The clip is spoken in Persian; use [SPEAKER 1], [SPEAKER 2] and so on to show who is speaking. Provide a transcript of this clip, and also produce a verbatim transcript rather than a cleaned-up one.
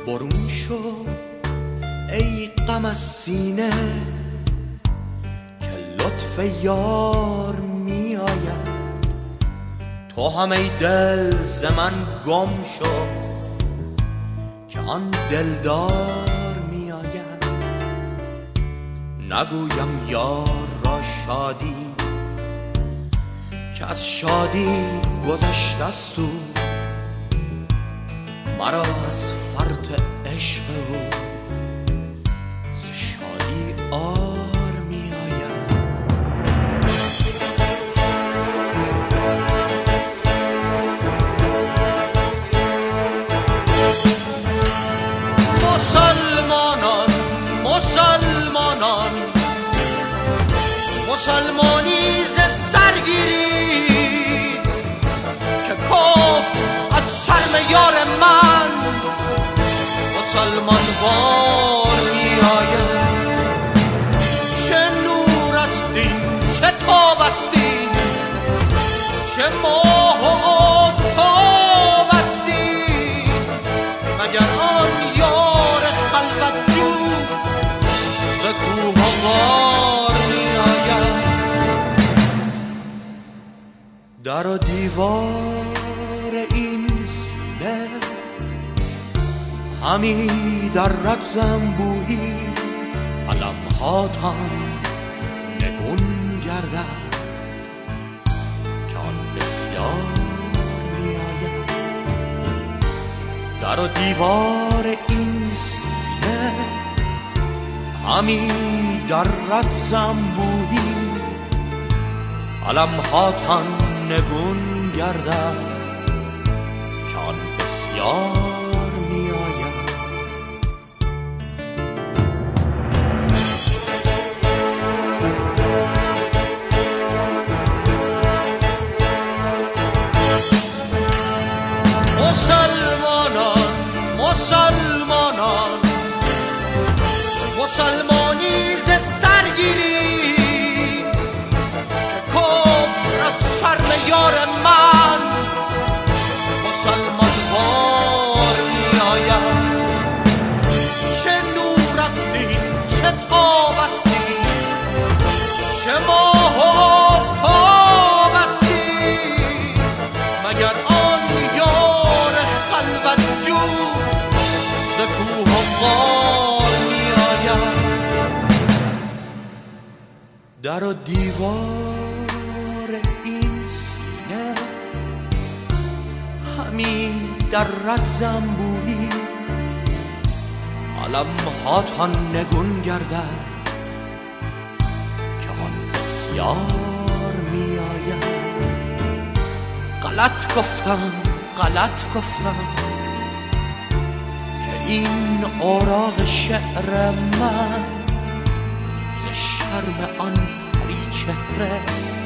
[SPEAKER 1] برون شو ای غم از سینه که لطف یار می آید. تو هم ای دل ز من گم شو که آن دلدار می آید. نگویم یار را شادی که از شادی گذشته است او، مرا از فرط عشق او ز شادی آر می آید. مسلمانان مسلمانان مسلمانی ز سرگیرید که کفر از شرم یار من مسلمان وار می آید. چه نور است این چه تاب است این چه ماه و آفتاب است این مگر آن یار خلوت جو ز کوه و غار می آید. در و دیوار این سینه همی در رد زنبویی علمهاتان نگون گردد که آن بسیار می آید. در و دیوار این سینه همی در رد زنبویی علمهاتان نگون گردد که آن بسیار می آید. مسلمانان مسلمانان مسلمانی ز سرگیری که کفر از شرم یار من مسلمان وار می آید. چه نور است این چه تاب است این چه ماه و آفتاب است این مگر آن یار خلوت جو ز کوه و غار می آید. در و دیوار این سینه همی در رد زنبویی علمهاتان نگون گردد که آن بسیار می آید. غلط گفتم غلط گفتم که این اوراق شعر من ز شرم آن پری چهره